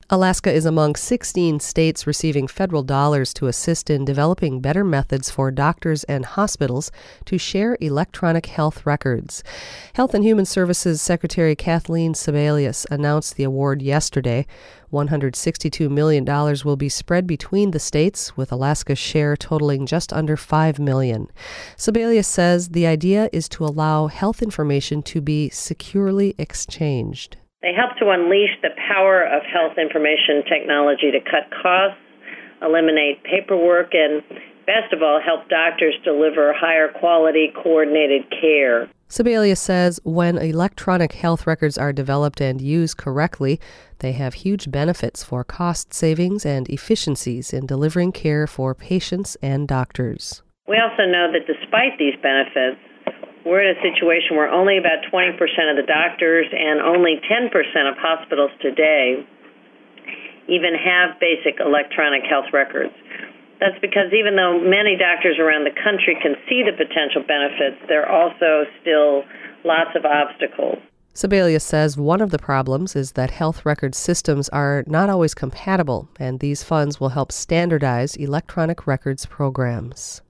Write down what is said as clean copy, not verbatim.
Alaska is among 16 states receiving federal dollars to assist in developing better methods for doctors and hospitals to share electronic health records. Health and Human Services Secretary Kathleen Sebelius announced the award yesterday. $162 million will be spread between the states, with Alaska's share totaling just under $5 million. Sebelius says the idea is to allow health information to be securely exchanged. They help to unleash the power of health information technology to cut costs, eliminate paperwork, and, best of all, help doctors deliver higher quality, coordinated care. Sebelius says when electronic health records are developed and used correctly, they have huge benefits for cost savings and efficiencies in delivering care for patients and doctors. We also know that despite these benefits, we're in a situation where only about 20% of the doctors and only 10% of hospitals today even have basic electronic health records. That's because even though many doctors around the country can see the potential benefits, there are also still lots of obstacles. Sebelius says one of the problems is that health record systems are not always compatible, and these funds will help standardize electronic records programs.